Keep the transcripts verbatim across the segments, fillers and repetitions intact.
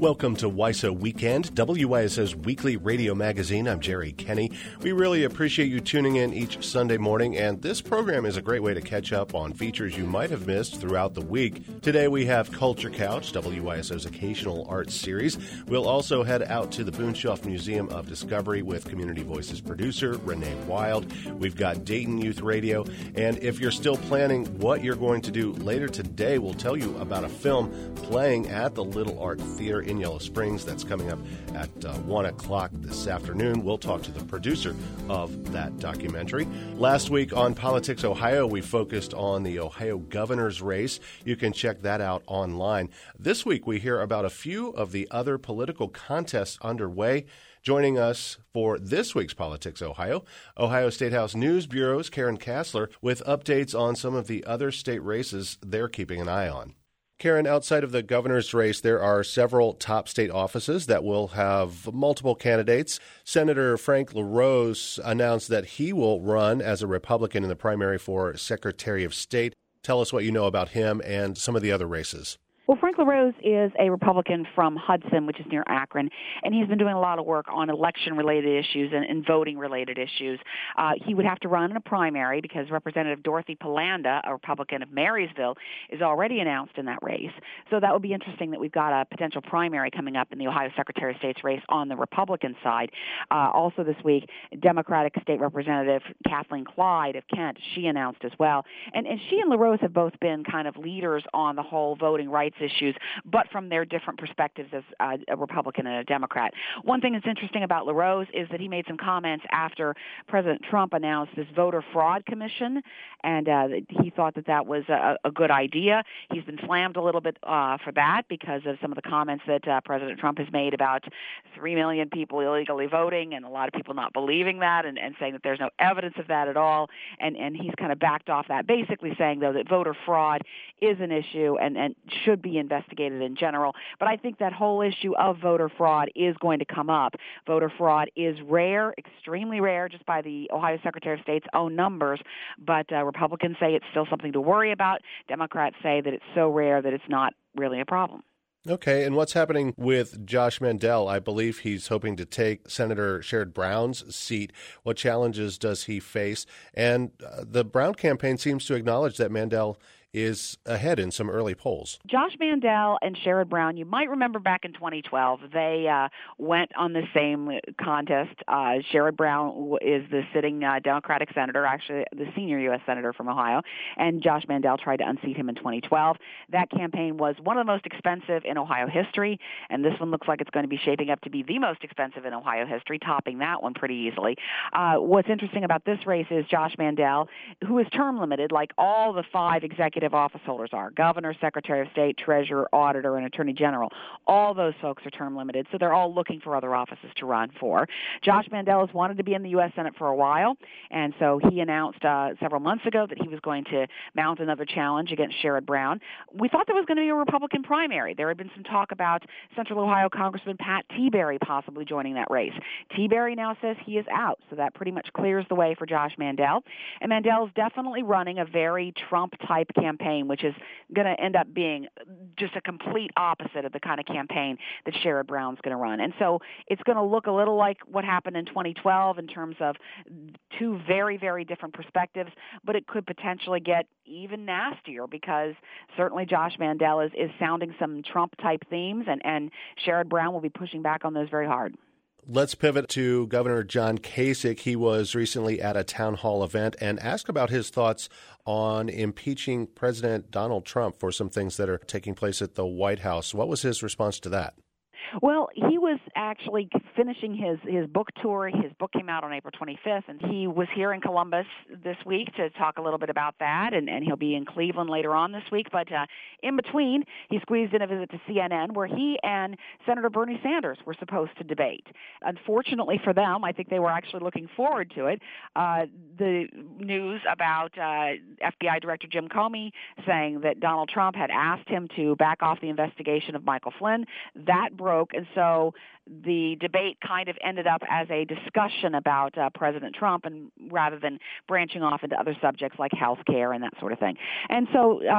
Welcome to W I S O Weekend, W I S O's weekly radio magazine. I'm Jerry Kenny. We really appreciate you tuning in each Sunday morning, and this program is a great way to catch up on features you might have missed throughout the week. Today we have Culture Couch, W I S O's occasional arts series. We'll also head out to the Boonshoft Museum of Discovery with Community Voices producer Renee Wild. We've got Dayton Youth Radio, and if you're still planning what you're going to do later today, we'll tell you about a film playing at the Little Art Theater in Yellow Springs. That's coming up at uh, one o'clock this afternoon. We'll talk to the producer of that documentary. Last week on Politics Ohio, we focused on the Ohio governor's race. You can check that out online. This week, we hear about a few of the other political contests underway. Joining us for this week's Politics Ohio, Ohio State House News Bureau's Karen Kassler with updates on some of the other state races they're keeping an eye on. Karen, outside of the governor's race, there are several top state offices that will have multiple candidates. Senator Frank LaRose announced that he will run as a Republican in the primary for Secretary of State. Tell us what you know about him and some of the other races. Well, Frank LaRose is a Republican from Hudson, which is near Akron, and he's been doing a lot of work on election-related issues and, and voting-related issues. Uh, he would have to run in a primary because Representative Dorothy Polanda, a Republican of Marysville, is already announced in that race. So that would be interesting that we've got a potential primary coming up in the Ohio Secretary of State's race on the Republican side. Uh, also this week, Democratic State Representative Kathleen Clyde of Kent, she announced as well. And, and she and LaRose have both been kind of leaders on the whole voting rights issues, but from their different perspectives as uh, a Republican and a Democrat. One thing that's interesting about LaRose is that he made some comments after President Trump announced this voter fraud commission, and uh, he thought that that was a, a good idea. He's been slammed a little bit uh, for that because of some of the comments that uh, President Trump has made about three million people illegally voting and a lot of people not believing that and, and saying that there's no evidence of that at all, and, and he's kind of backed off that, basically saying, though, that voter fraud is an issue and, and should be investigated in general. But I think that whole issue of voter fraud is going to come up. Voter fraud is rare, extremely rare, just by the Ohio Secretary of State's own numbers, but uh, Republicans say it's still something to worry about. Democrats say that it's so rare that it's not really a problem. Okay, and what's happening with Josh Mandel? I believe he's hoping to take Senator Sherrod Brown's seat. What challenges does he face? And uh, the Brown campaign seems to acknowledge that Mandel is ahead in some early polls. Josh Mandel and Sherrod Brown, you might remember back in twenty twelve, they uh, went on the same contest. Uh, Sherrod Brown is the sitting uh, Democratic senator, actually the senior U S senator from Ohio, and Josh Mandel tried to unseat him in twenty twelve. That campaign was one of the most expensive in Ohio history, and this one looks like it's going to be shaping up to be the most expensive in Ohio history, topping that one pretty easily. Uh, what's interesting about this race is Josh Mandel, who is term limited, like all the five executive office holders are: governor, secretary of state, treasurer, auditor, and attorney general. All those folks are term limited, so they're all looking for other offices to run for. Josh Mandel has wanted to be in the U S Senate for a while, and so he announced uh, several months ago that he was going to mount another challenge against Sherrod Brown. We thought there was going to be a Republican primary. There had been some talk about Central Ohio Congressman Pat Tiberi possibly joining that race. Tiberi now says he is out, so that pretty much clears the way for Josh Mandel. And Mandel is definitely running a very Trump-type campaign. campaign, which is going to end up being just a complete opposite of the kind of campaign that Sherrod Brown's going to run. And so it's going to look a little like what happened in twenty twelve in terms of two very, very different perspectives, but it could potentially get even nastier because certainly Josh Mandel is, is sounding some Trump-type themes, and, and Sherrod Brown will be pushing back on those very hard. Let's pivot to Governor John Kasich. He was recently at a town hall event and asked about his thoughts on impeaching President Donald Trump for some things that are taking place at the White House. What was his response to that? Well, he was actually finishing his, his book tour. His book came out on April twenty-fifth, and he was here in Columbus this week to talk a little bit about that, and, and he'll be in Cleveland later on this week. But uh, in between, he squeezed in a visit to C N N, where he and Senator Bernie Sanders were supposed to debate. Unfortunately for them, I think they were actually looking forward to it. Uh, the news about uh, F B I Director Jim Comey saying that Donald Trump had asked him to back off the investigation of Michael Flynn, that broke, and so the debate kind of ended up as a discussion about uh, President Trump, and rather than branching off into other subjects like health care and that sort of thing. And so uh,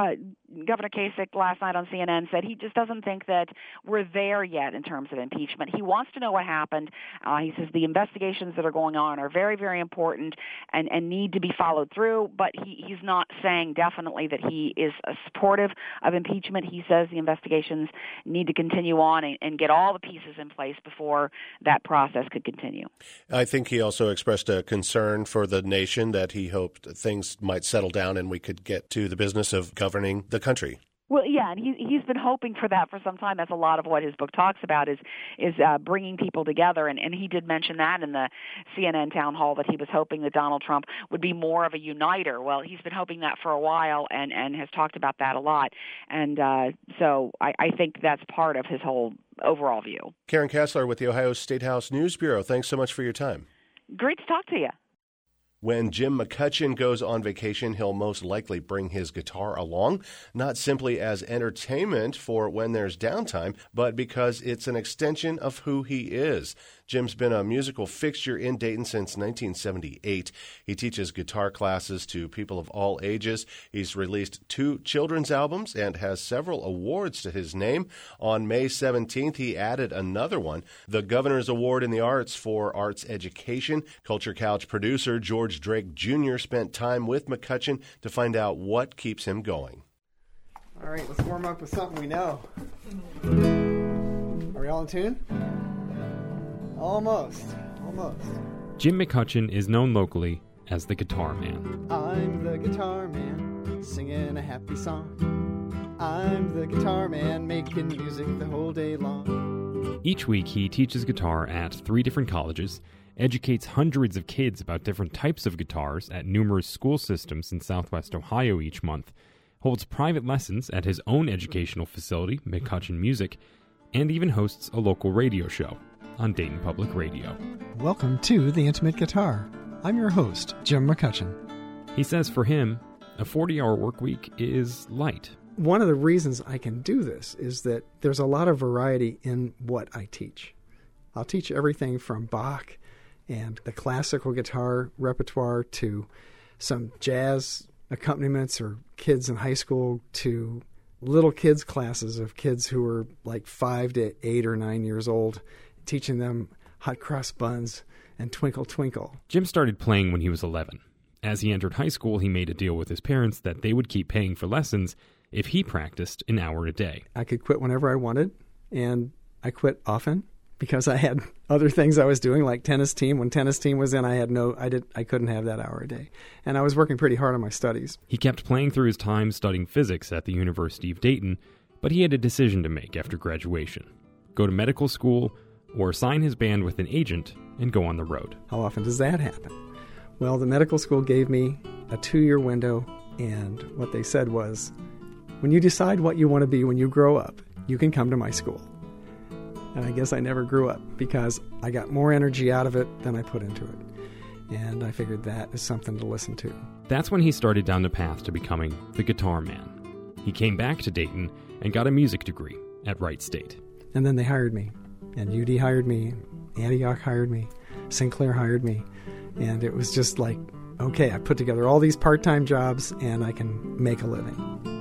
Governor Kasich last night on C N N said he just doesn't think that we're there yet in terms of impeachment. He wants to know what happened. Uh, he says the investigations that are going on are very, very important and, and need to be followed through, but he, he's not saying definitely that he is uh, supportive of impeachment. He says the investigations need to continue on and, and get all the pieces in place before that process could continue. I think he also expressed a concern for the nation that he hoped things might settle down and we could get to the business of governing the country. Well, yeah, and he, he's been hoping for that for some time. That's a lot of what his book talks about is is uh, bringing people together, and, and he did mention that in the C N N town hall that he was hoping that Donald Trump would be more of a uniter. Well, he's been hoping that for a while and, and has talked about that a lot, and uh, so I, I think that's part of his whole overall view. Karen Kassler with the Ohio State House News Bureau, thanks so much for your time. Great to talk to you. When Jim McCutcheon goes on vacation, he'll most likely bring his guitar along, not simply as entertainment for when there's downtime, but because it's an extension of who he is. Jim's been a musical fixture in Dayton since nineteen seventy-eight. He teaches guitar classes to people of all ages. He's released two children's albums and has several awards to his name. On May seventeenth, he added another one, the Governor's Award in the Arts for Arts Education. Culture Couch producer George Drake Junior spent time with McCutcheon to find out what keeps him going. All right, let's warm up with something we know. Are we all in tune? Almost. Almost. Jim McCutcheon is known locally as the Guitar Man. I'm the guitar man, singing a happy song. I'm the guitar man, making music the whole day long. Each week he teaches guitar at three different colleges, educates hundreds of kids about different types of guitars at numerous school systems in Southwest Ohio each month, holds private lessons at his own educational facility, McCutcheon Music, and even hosts a local radio show on Dayton Public Radio. Welcome to The Intimate Guitar. I'm your host, Jim McCutcheon. He says for him, a forty-hour work week is light. One of the reasons I can do this is that there's a lot of variety in what I teach. I'll teach everything from Bach and the classical guitar repertoire to some jazz accompaniments or kids in high school to little kids classes of kids who are like five to eight or nine years old, teaching them hot cross buns and Twinkle Twinkle. Jim started playing when he was eleven. As he entered high school, he made a deal with his parents that they would keep paying for lessons if he practiced an hour a day. I could quit whenever I wanted, and I quit often because I had other things I was doing, like tennis team. When tennis team was in, I had no, I did, I couldn't have that hour a day, and I was working pretty hard on my studies. He kept playing through his time studying physics at the University of Dayton, but he had a decision to make after graduation: go to medical school or sign his band with an agent and go on the road. How often does that happen? Well, the medical school gave me a two-year window, and what they said was, when you decide what you want to be when you grow up, you can come to my school. And I guess I never grew up because I got more energy out of it than I put into it. And I figured that is something to listen to. That's when he started down the path to becoming the Guitar Man. He came back to Dayton and got a music degree at Wright State. And then they hired me. And U D hired me. Antioch hired me. Sinclair hired me. And it was just like, okay, I put together all these part-time jobs and I can make a living.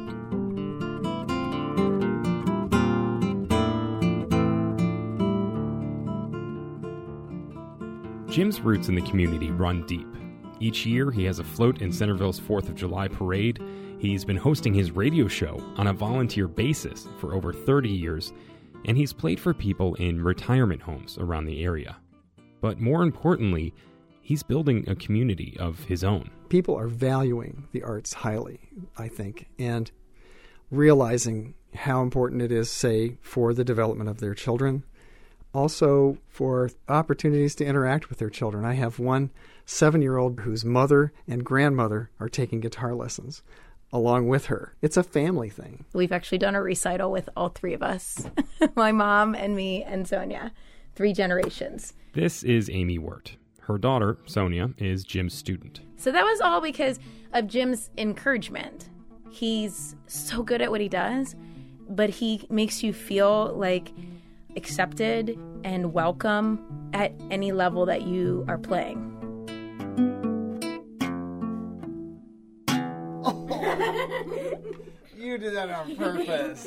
Jim's roots in the community run deep. Each year, he has a float in Centerville's fourth of July parade. He's been hosting his radio show on a volunteer basis for over thirty years, and he's played for people in retirement homes around the area. But more importantly, he's building a community of his own. People are valuing the arts highly, I think, and realizing how important it is, say, for the development of their children, also for opportunities to interact with their children. I have one seven-year-old whose mother and grandmother are taking guitar lessons along with her. It's a family thing. We've actually done a recital with all three of us, my mom and me and Sonia, three generations. This is Amy Wirt. Her daughter, Sonia, is Jim's student. So that was all because of Jim's encouragement. He's so good at what he does, but he makes you feel like accepted and welcome at any level that you are playing. You did that on purpose.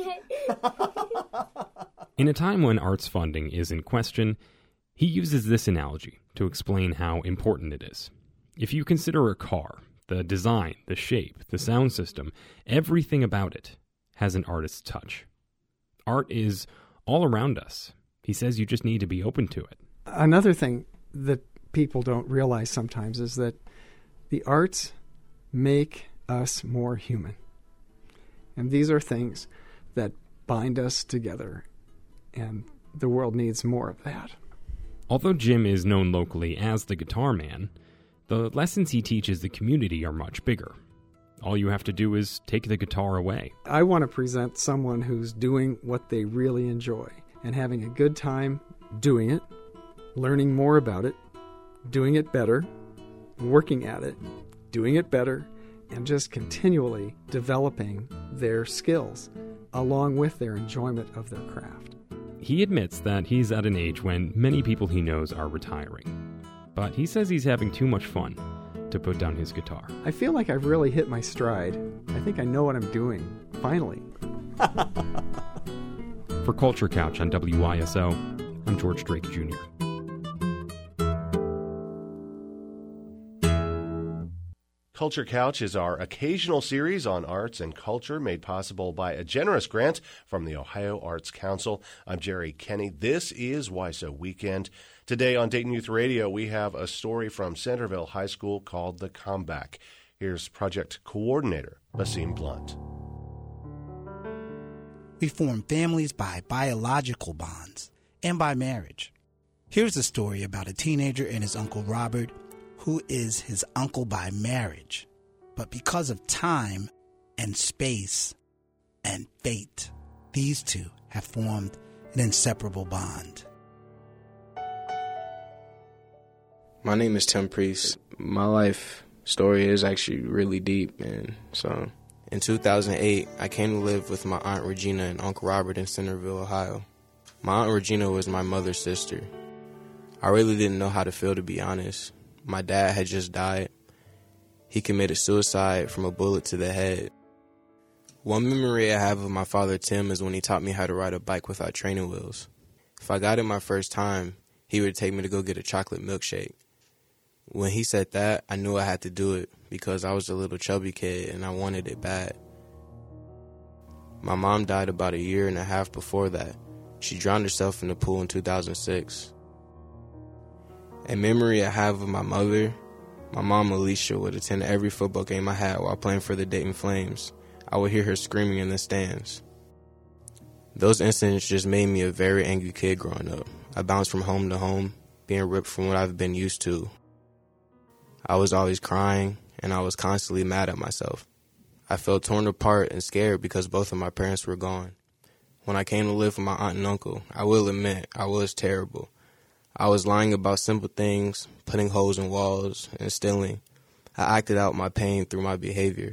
In a time when arts funding is in question, he uses this analogy to explain how important it is. If you consider a car, the design, the shape, the sound system, everything about it has an artist's touch. Art is all around us. He says you just need to be open to it. Another thing that people don't realize sometimes is that the arts make us more human. And these are things that bind us together, and the world needs more of that. Although Jim is known locally as the Guitar Man, the lessons he teaches the community are much bigger. All you have to do is take the guitar away. I want to present someone who's doing what they really enjoy and having a good time doing it, learning more about it, doing it better, working at it, doing it better, and just continually developing their skills along with their enjoyment of their craft. He admits that he's at an age when many people he knows are retiring, but he says he's having too much fun to put down his guitar. I feel like I've really hit my stride. I think I know what I'm doing, finally. For Culture Couch on W I S O, I'm George Drake Junior Culture Couch is our occasional series on arts and culture made possible by a generous grant from the Ohio Arts Council. I'm Jerry Kenny. This is W I S O Weekend. Today on Dayton Youth Radio, we have a story from Centerville High School called The Comeback. Here's project coordinator Basim Blunt. We form families by biological bonds and by marriage. Here's a story about a teenager and his Uncle Robert, who is his uncle by marriage. But because of time and space and fate, these two have formed an inseparable bond. My name is Tim Priest. My life story is actually really deep, and so in two thousand eight, I came to live with my Aunt Regina and Uncle Robert in Centerville, Ohio. My Aunt Regina was my mother's sister. I really didn't know how to feel, to be honest. My dad had just died. He committed suicide from a bullet to the head. One memory I have of my father, Tim, is when he taught me how to ride a bike without training wheels. If I got it my first time, he would take me to go get a chocolate milkshake. When he said that, I knew I had to do it because I was a little chubby kid and I wanted it bad. My mom died about a year and a half before that. She drowned herself in the pool in two thousand six. A memory I have of my mother, my mom Alicia would attend every football game I had while playing for the Dayton Flames. I would hear her screaming in the stands. Those incidents just made me a very angry kid growing up. I bounced from home to home, being ripped from what I've been used to. I was always crying, and I was constantly mad at myself. I felt torn apart and scared because both of my parents were gone. When I came to live with my aunt and uncle, I will admit I was terrible. I was lying about simple things, putting holes in walls, and stealing. I acted out my pain through my behavior.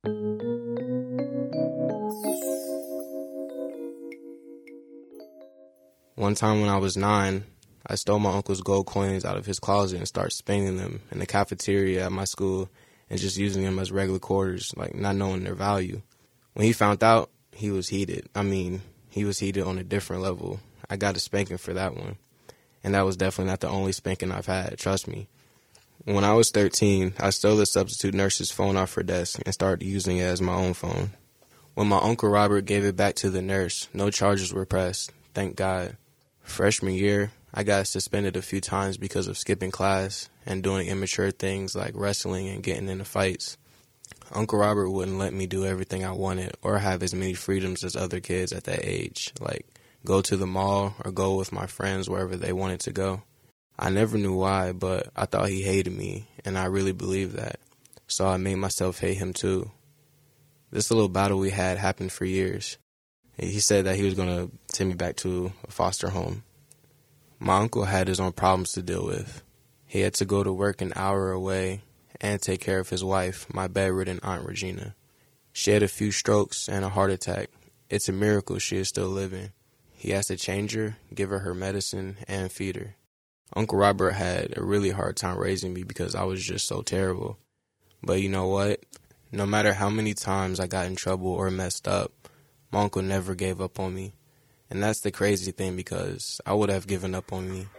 One time when I was nine, I stole my uncle's gold coins out of his closet and started spending them in the cafeteria at my school and just using them as regular quarters, like not knowing their value. When he found out, he was heated. I mean, he was heated on a different level. I got a spanking for that one. And that was definitely not the only spanking I've had, trust me. When I was thirteen, I stole the substitute nurse's phone off her desk and started using it as my own phone. When my Uncle Robert gave it back to the nurse, no charges were pressed, thank God. Freshman year, I got suspended a few times because of skipping class and doing immature things like wrestling and getting into fights. Uncle Robert wouldn't let me do everything I wanted or have as many freedoms as other kids at that age, like go to the mall or go with my friends wherever they wanted to go. I never knew why, but I thought he hated me, and I really believed that. So I made myself hate him too. This little battle we had happened for years. He said that he was going to send me back to a foster home. My uncle had his own problems to deal with. He had to go to work an hour away and take care of his wife, my bedridden Aunt Regina. She had a few strokes and a heart attack. It's a miracle she is still living. He has to change her, give her her medicine, and feed her. Uncle Robert had a really hard time raising me because I was just so terrible. But you know what? no matter how many times I got in trouble or messed up, my uncle never gave up on me. And that's the crazy thing, because I would have given up on me.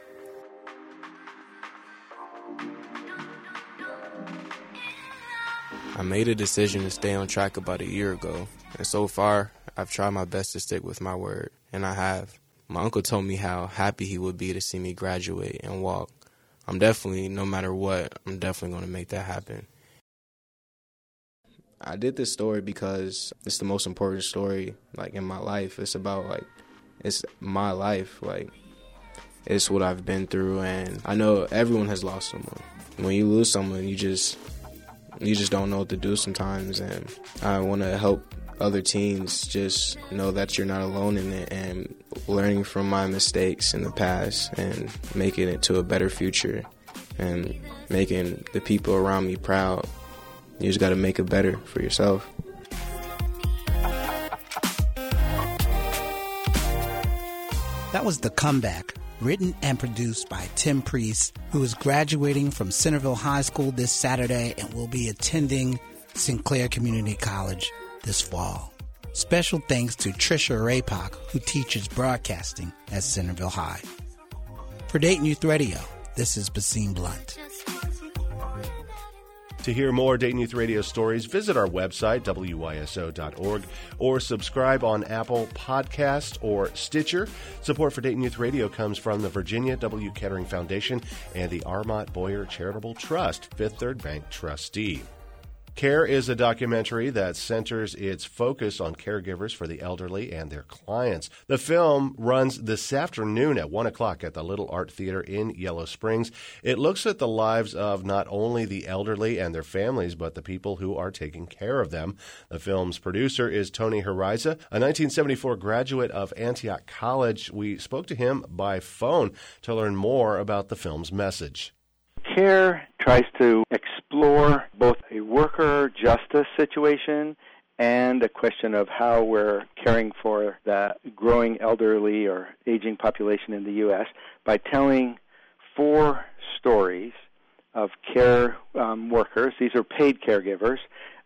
I made a decision to stay on track about a year ago, and so far, I've tried my best to stick with my word, and I have. My uncle told me how happy he would be to see me graduate and walk. I'm definitely, no matter what, I'm definitely going to make that happen. I did this story because it's the most important story, like, in my life. It's about, like, it's my life, like, it's what I've been through, and I know everyone has lost someone. When you lose someone, you just, you just don't know what to do sometimes, and I want to help other teens just know that you're not alone in it, and learning from my mistakes in the past and making it to a better future and making the people around me proud. You just got to make it better for yourself. That was The Comeback, written and produced by Tim Priest, who is graduating from Centerville High School this Saturday and will be attending Sinclair Community College this fall. Special thanks to Trisha Raypock, who teaches broadcasting at Centerville High. For Dayton Youth Radio, this is Basim Blunt. To hear more Dayton Youth Radio stories, visit our website, W Y S O dot org, or subscribe on Apple Podcast or Stitcher. Support for Dayton Youth Radio comes from the Virginia W. Kettering Foundation and the Armont Boyer Charitable Trust, Fifth Third Bank trustee. Care is a documentary that centers its focus on caregivers for the elderly and their clients. The film runs this afternoon at one o'clock at the Little Art Theater in Yellow Springs. It looks at the lives of not only the elderly and their families, but the people who are taking care of them. The film's producer is Tony Hariza, a nineteen seventy-four graduate of Antioch College. We spoke to him by phone to learn more about the film's message. Care tries to explore both a worker justice situation and a question of how we're caring for the growing elderly or aging population in the U S by telling four stories of care um, workers. These are paid caregivers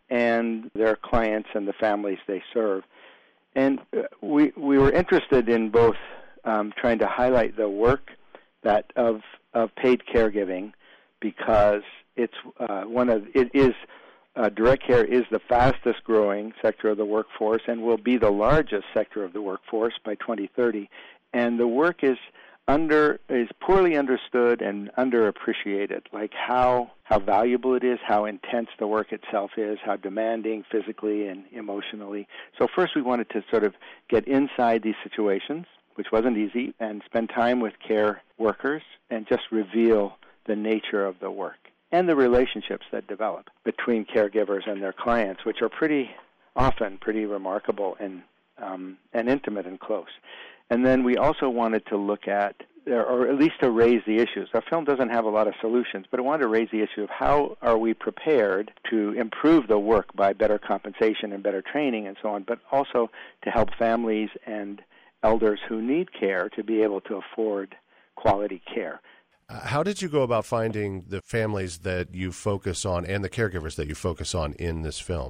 and their clients and the families they serve. And we we were interested in both um, trying to highlight the work that of of paid caregiving, because it's uh, one of it is uh, direct care is the fastest growing sector of the workforce and will be the largest sector of the workforce by twenty thirty. And the work is under is poorly understood and underappreciated, like how how valuable it is, how intense the work itself is, how demanding physically and emotionally. So first we wanted to sort of get inside these situations, which wasn't easy, and spend time with care workers and just reveal the nature of the work and the relationships that develop between caregivers and their clients, which are pretty often pretty remarkable and um, and intimate and close. And then we also wanted to look at, or at least to raise the issues. Our film doesn't have a lot of solutions, but it wanted to raise the issue of how are we prepared to improve the work by better compensation and better training and so on, but also to help families and elders who need care to be able to afford quality care. Uh, how did you go about finding the families that you focus on and the caregivers that you focus on in this film?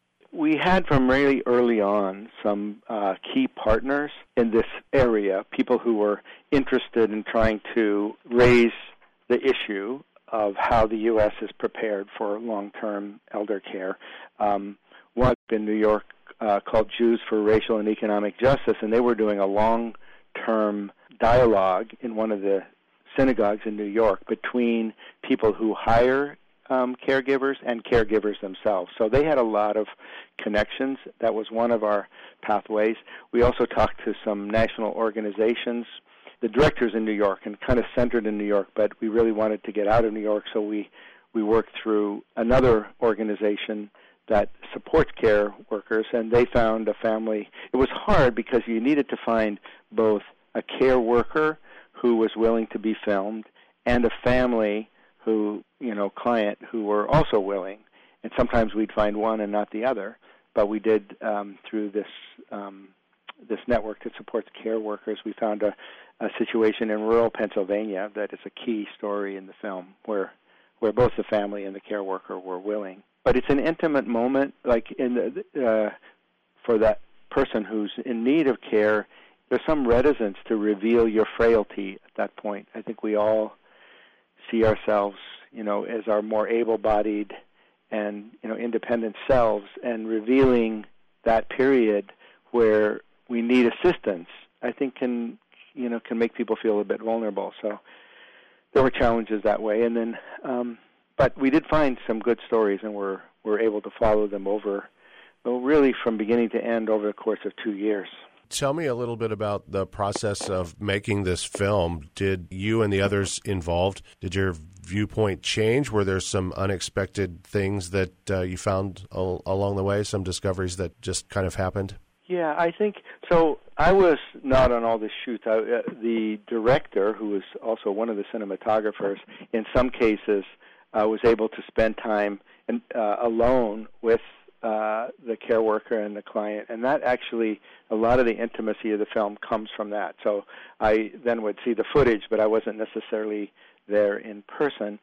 We had from really early on some uh, key partners in this area, people who were interested in trying to raise the issue of how the U S is prepared for long-term elder care. Um, one in New York uh, called Jews for Racial and Economic Justice, and they were doing a long-term dialogue in one of the synagogues in New York between people who hire um, caregivers and caregivers themselves. So they had a lot of connections. That was one of our pathways. We also talked to some national organizations, the directors in New York, and kind of centered in New York, but we really wanted to get out of New York, so we, we worked through another organization that supports care workers, and they found a family. It was hard because you needed to find both a care worker who was willing to be filmed, and a family who, you know, client who were also willing. And sometimes we'd find one and not the other. But we did, um, through this um, this network that supports care workers, we found a, a situation in rural Pennsylvania that is a key story in the film, where where both the family and the care worker were willing but it's an intimate moment, like in the, uh, for that person who's in need of care. There's some reticence to reveal your frailty at that point. I think we all see ourselves, you know, as our more able-bodied and, you know, independent selves, and revealing that period where we need assistance, I think can, you know, can make people feel a bit vulnerable. So there were challenges that way, and then, um, but we did find some good stories, and we're we're able to follow them over, well, really from beginning to end over the course of two years. Tell me a little bit about the process of making this film. Did you and the others involved, did your viewpoint change? Were there some unexpected things that uh, you found al- along the way, some discoveries that just kind of happened? Yeah, I think, so I was not on all the shoots. I, uh, the director, who was also one of the cinematographers, in some cases uh, was able to spend time in, uh, alone with uh, the care worker and the client, and that actually, a lot of the intimacy of the film comes from that. So I then would see the footage, but I wasn't necessarily there in person.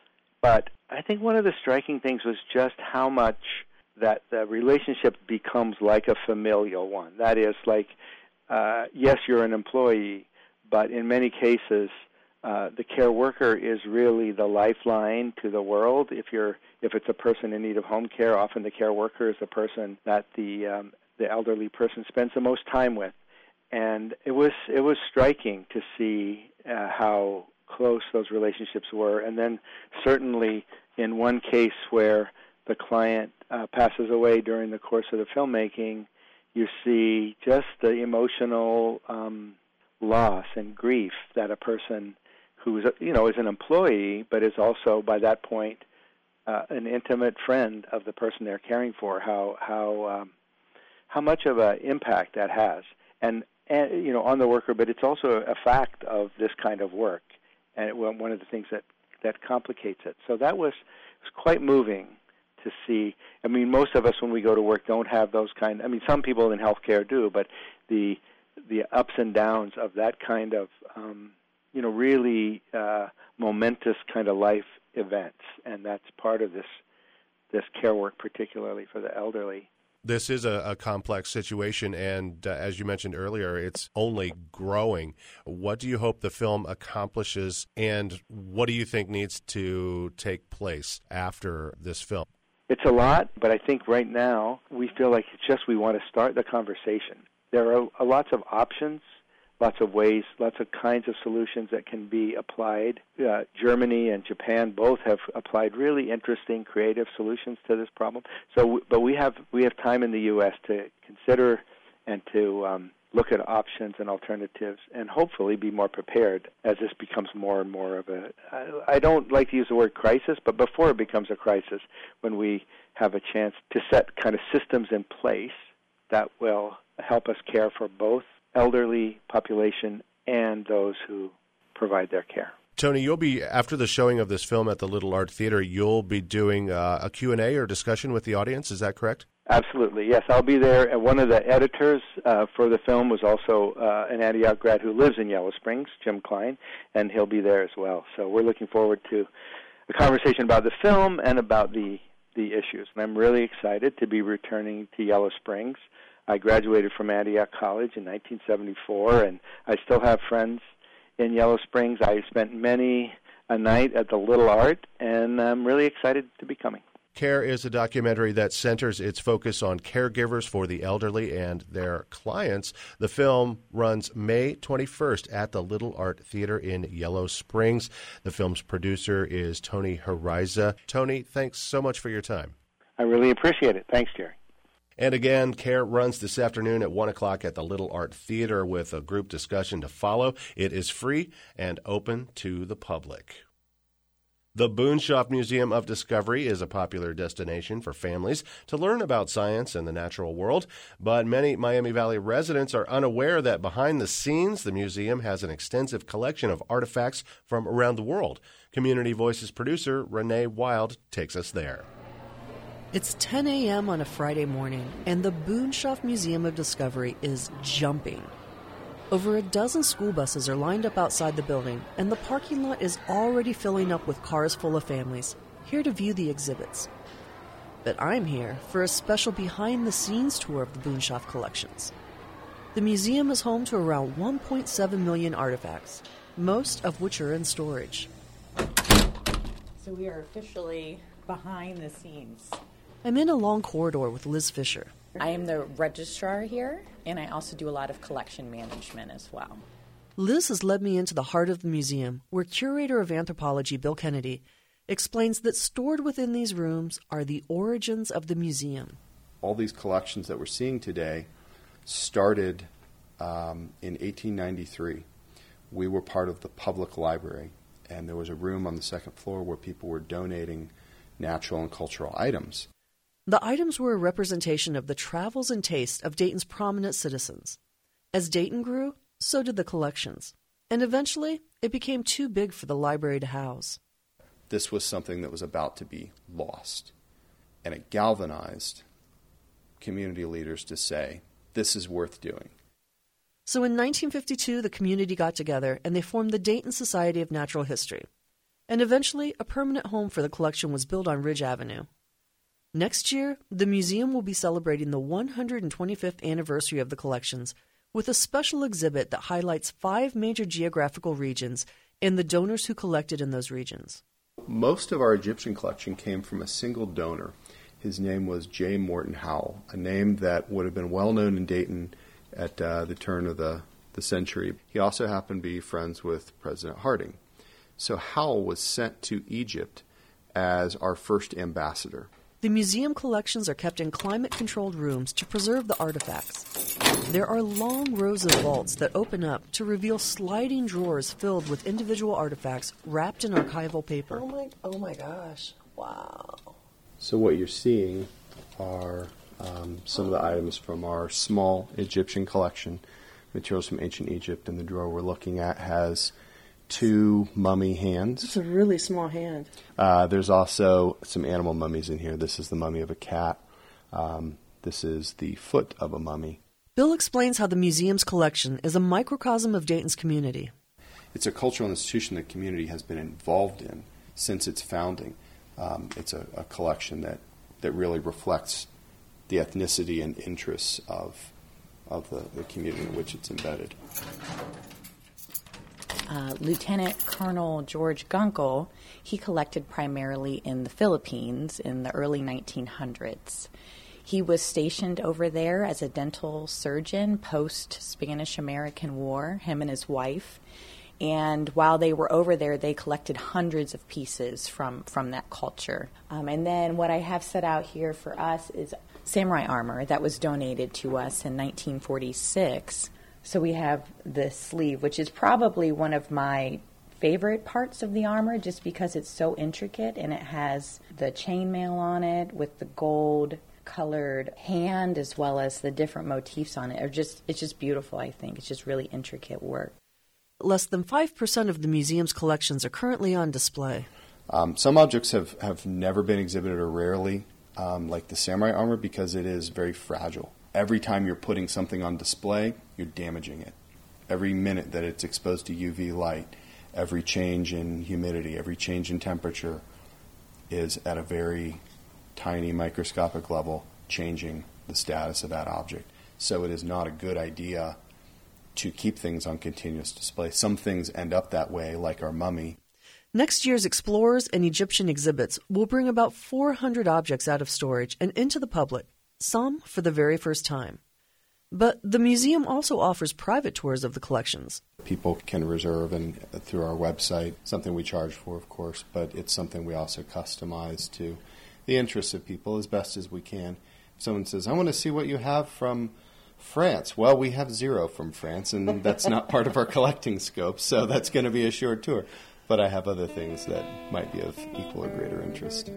But I think one of the striking things was just how much that the relationship becomes like a familial one. That is, like, uh, yes, you're an employee, but in many cases, uh, the care worker is really the lifeline to the world. If you're, if it's a person in need of home care, often the care worker is the person that the um, the elderly person spends the most time with. And it was it was striking to see uh, how close those relationships were. And then certainly in one case where the client uh, passes away during the course of the filmmaking, you see just the emotional um, loss and grief that a person who is, you know, is an employee, but is also by that point uh, an intimate friend of the person they're caring for. How how um, how much of an impact that has, and, and you know, on the worker. But it's also a fact of this kind of work, and it, well, one of the things that that complicates it. So that was was quite moving to see. I mean, most of us when we go to work don't have those kind. I mean, some people in healthcare do, but the the ups and downs of that kind of um, you know really uh, momentous kind of life events, and that's part of this this care work, particularly for the elderly. This is a, a complex situation, and uh, as you mentioned earlier, it's only growing. What do you hope the film accomplishes, and what do you think needs to take place after this film? It's a lot, but I think right now we feel like it's just we want to start the conversation. There are uh, lots of options, lots of ways, lots of kinds of solutions that can be applied. Uh, Germany and Japan both have applied really interesting, creative solutions to this problem. So, but we have we have time in the U S to consider and to um, look at options and alternatives, and hopefully be more prepared as this becomes more and more of a. I, I don't like to use the word crisis, but before it becomes a crisis, when we have a chance to set kind of systems in place that will help us care for both elderly population and those who provide their care. Tony, you'll be, after the showing of this film at the Little Art Theater, you'll be doing uh, a Q and A or discussion with the audience. Is that correct? Absolutely, yes. I'll be there. And one of the editors uh, for the film was also uh, an Antioch grad who lives in Yellow Springs, Jim Klein, and he'll be there as well. So we're looking forward to a conversation about the film and about the, the issues. And I'm really excited to be returning to Yellow Springs. I graduated from Antioch College in nineteen seventy-four, and I still have friends in Yellow Springs. I spent many a night at the Little Art, and I'm really excited to be coming. Care is a documentary that centers its focus on caregivers for the elderly and their clients. The film runs May twenty-first at the Little Art Theater in Yellow Springs. The film's producer is Tony Hariza. Tony, thanks so much for your time. I really appreciate it. Thanks, Jerry. And again, Care runs this afternoon at one o'clock at the Little Art Theater with a group discussion to follow. It is free and open to the public. The Boonshoft Museum of Discovery is a popular destination for families to learn about science and the natural world, but many Miami Valley residents are unaware that behind the scenes, the museum has an extensive collection of artifacts from around the world. Community Voices producer Renee Wild takes us there. It's ten a.m. on a Friday morning, and the Boonshoft Museum of Discovery is jumping. Over a dozen school buses are lined up outside the building, and the parking lot is already filling up with cars full of families, here to view the exhibits. But I'm here for a special behind-the-scenes tour of the Boonshoff collections. The museum is home to around one point seven million artifacts, most of which are in storage. So we are officially behind the scenes. I'm in a long corridor with Liz Fisher. I am the registrar here, and I also do a lot of collection management as well. Liz has led me into the heart of the museum, where curator of anthropology Bill Kennedy explains that stored within these rooms are the origins of the museum. All these collections that we're seeing today started um, in eighteen ninety-three. We were part of the public library, and there was a room on the second floor where people were donating natural and cultural items. The items were a representation of the travels and tastes of Dayton's prominent citizens. As Dayton grew, so did the collections, and eventually it became too big for the library to house. This was something that was about to be lost, and it galvanized community leaders to say, this is worth doing. So in nineteen fifty-two, the community got together and they formed the Dayton Society of Natural History. And eventually, a permanent home for the collection was built on Ridge Avenue. Next year, the museum will be celebrating the one hundred twenty-fifth anniversary of the collections with a special exhibit that highlights five major geographical regions and the donors who collected in those regions. Most of our Egyptian collection came from a single donor. His name was J. Morton Howell, a name that would have been well known in Dayton at uh, the turn of the, the century. He also happened to be friends with President Harding. So Howell was sent to Egypt as our first ambassador. The museum collections are kept in climate-controlled rooms to preserve the artifacts. There are long rows of vaults that open up to reveal sliding drawers filled with individual artifacts wrapped in archival paper. Oh my, oh my gosh. Wow. So what you're seeing are um, some of the items from our small Egyptian collection, materials from ancient Egypt, and the drawer we're looking at has two mummy hands. It's a really small hand. Uh, there's also some animal mummies in here. This is the mummy of a cat. Um, this is the foot of a mummy. Bill explains how the museum's collection is a microcosm of Dayton's community. It's a cultural institution the community has been involved in since its founding. Um, it's a, a collection that, that really reflects the ethnicity and interests of, of the, the community in which it's embedded. Uh, Lieutenant Colonel George Gunkel, he collected primarily in the Philippines in the early nineteen hundreds. He was stationed over there as a dental surgeon post-Spanish-American War, him and his wife. And while they were over there, they collected hundreds of pieces from, from that culture. Um, and then what I have set out here for us is samurai armor that was donated to us in nineteen forty-six. So we have the sleeve, which is probably one of my favorite parts of the armor just because it's so intricate and it has the chainmail on it with the gold colored hand as well as the different motifs on it. Are just It's just beautiful, I think. It's just really intricate work. Less than five percent of the museum's collections are currently on display. Um, some objects have, have never been exhibited or rarely, um, like the samurai armor, because it is very fragile. Every time you're putting something on display, you're damaging it. Every minute that it's exposed to U V light, every change in humidity, every change in temperature is at a very tiny microscopic level changing the status of that object. So it is not a good idea to keep things on continuous display. Some things end up that way, like our mummy. Next year's Explorers and Egyptian exhibits will bring about four hundred objects out of storage and into the public, some for the very first time. But the museum also offers private tours of the collections. People can reserve and uh, through our website, something we charge for, of course, but it's something we also customize to the interests of people as best as we can. If someone says, I want to see what you have from France. Well, we have zero from France, and that's not part of our collecting scope, so that's going to be a short tour. But I have other things that might be of equal or greater interest.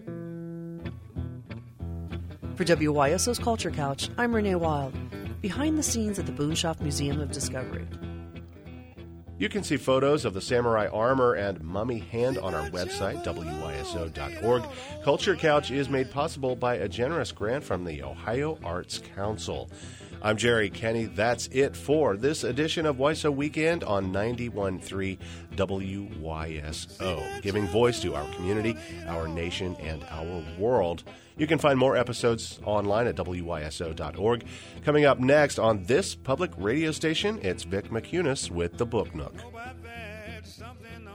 For W Y S O's Culture Couch, I'm Renee Wild, behind the scenes at the Boonshoff Museum of Discovery. You can see photos of the samurai armor and mummy hand on our website, W Y S O dot org. Culture Couch is made possible by a generous grant from the Ohio Arts Council. I'm Jerry Kenny. That's it for this edition of Y S O Weekend on ninety-one point three W Y S O, giving voice to our community, our nation, and our world. You can find more episodes online at W Y S O dot org. Coming up next on this public radio station, it's Vic McCunis with the Book Nook.